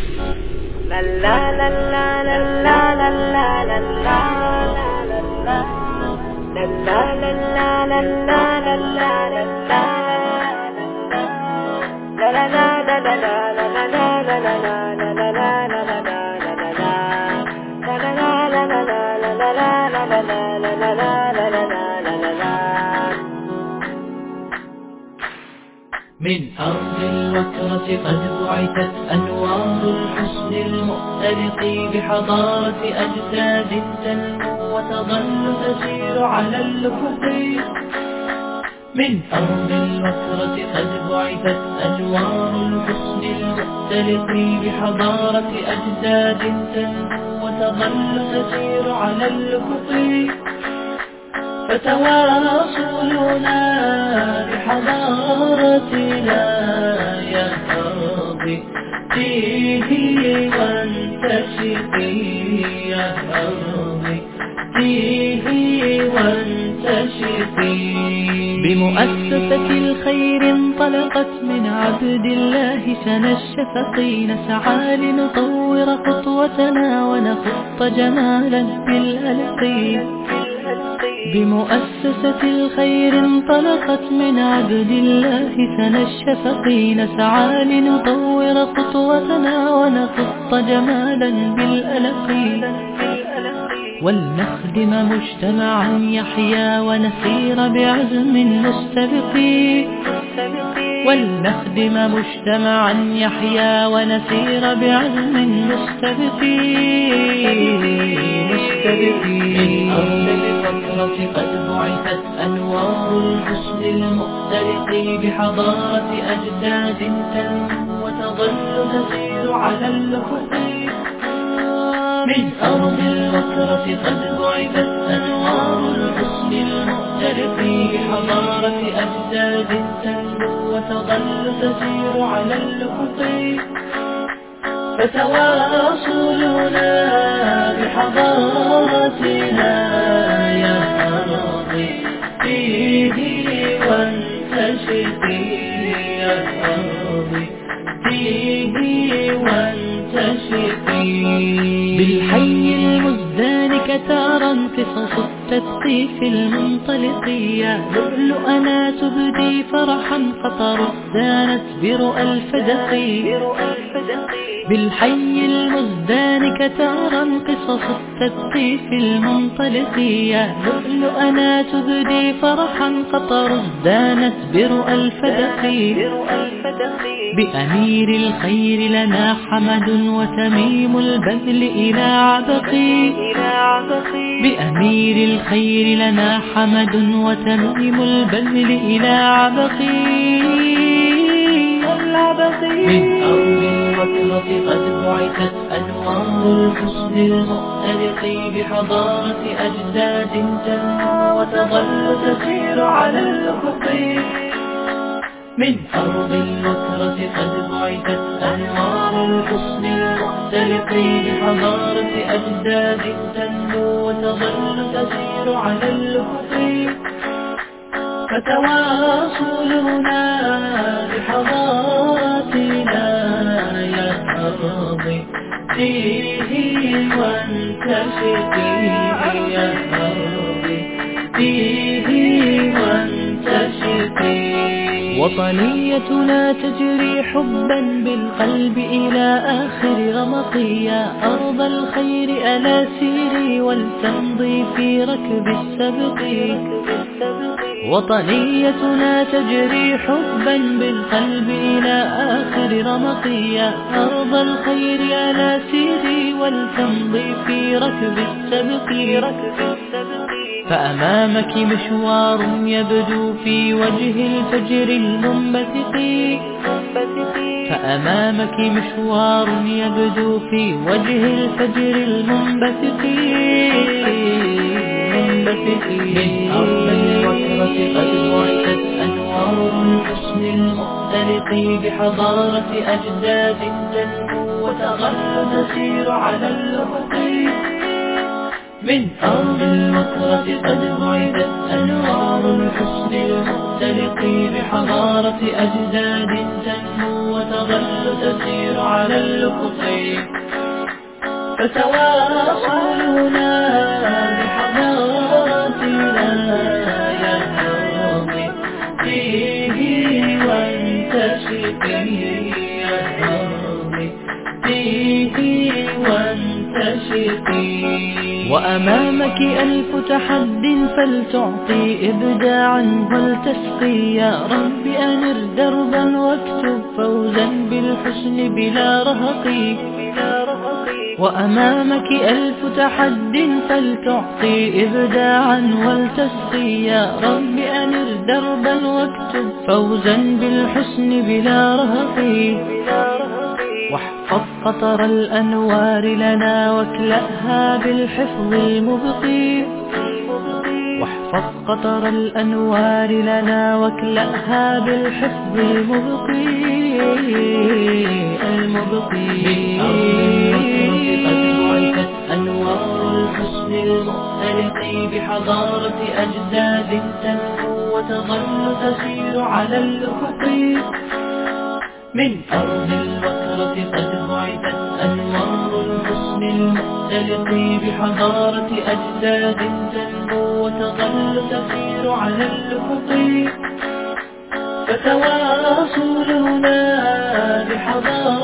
من أرض الوكرة قد بعثت أنوار الحسن المؤتلق بحضارة أجساد تنمو وتظل تسير على الأفق. من أرض الوكرة قد بعثت أنوار الحسن المؤتلق بحضارة أجساد تنمو وتظل تسير على الأفق. فتواصلنا بحضارتنا يا أرضي فيه وانتشقي يا أرضي فيه وانتشقي. بمؤسسة الخير انطلقت من عبد الله سنى الشفق، نسعى لنطور خطوتنا ونخط جمالا بالألق. بمؤسسة الخير انطلقت من عبد الله سنى الشفق، نسعى لنطور خطوتنا ونخط جمالا بالألق. ولنخدم مجتمعا يحيا ونسير بعزم مستبق. ولنخدم مجتمعا يحيا ونسير بعزم مستبق. من أرض الوكرة قد بعثت أنوار الحسن المؤتلق بحضارة أجساد تنمو وتظل تسير على الأفق. من أرض الوكرة قد بعثت أنوار الحسن المؤتلق بحضارة أجساد تنمو وتظل تسير على الأفق. فتواصلنا بحضارتنا يا أرضي فيه وانتشقي يا أرضي فيه وانتشقي. بالحي المزدان كتارا قصص التثقيف المنطلق، يا لؤلؤنا تبدي فرحا قطر ازدانت برؤى الفدق. بالحي المزدان كتارا قصص التثقيف المنطلق، يا لؤلؤنا تبدي فرحا قطر ازدانت برؤى الفدق. بأمير الخير لنا حمد وتميم البذل إلى عبق. بأمير الخير لنا حمد وتميم البذل إلى عبق. من أرض الوكرة قد بعثت أنوار الحسن المؤتلق بحضارة أجساد تنمو وتظل تسير على الأفق. من أرض الوكرة قد بعثت أنوار الحسن المؤتلق بحضارة أجساد تنمو وتظل تسير على الأفق. فتواصلنا بحضارتنا يا أرضي فيه وانتشقي يا أرضي فيه وانتشقي. وطنيتنا تجري حبا بالقلب إلى آخر رمق، يا أرض الخير ألا سيري ولتمضي في ركب السبق. وطنيتنا تجري حبا بالقلب إلى آخر رمق، يا أرض الخير ألا سيري ولتمضي في ركب السبق. فأمامك مشوار يبدو في وجه الفجر المنبثق. فأمامك مشوار يبدو في وجه الفجر المنبثق. من أرض الوكرة قد بعثت أنوار الحسن المؤتلق بحضارة أجساد تنمو وتظل تسير على الأفق. من أرض الوكرة قد بعثت أنوار الحسن المختلق بحضارة أجداد تنمو وتظل تسير على الأفق، فتواصلنا بحضارتنا يا أرضي فيه وانتشقي يا أرضي فيه وانتشقي. وأمامك ألف تحد فلتعطي إبداعا ولتسقي، يا رب أنر دربا واكتب فوزا بالحسن بلا رهق. وأمامك ألف تحد فلتعطي إبداعا ولتسقي، يا رب أنر دربا واكتب فوزا بالحسن بلا رهق. واحفظ قطر الأنوار لنا واكلأها بالحفظ المبقي. واحفظ قطر الأنوار لنا واكلأها بالحفظ المبقي. أنوار الحسن المختلق بحضارة أجداد تنمو وتظل تسير على الأفق. من أرض الوكرة قد بعثت أنوار الحسن المختلق بحضارة أجداد تنمو وتظل تسير على الأفق، فتواصلنا بحضارة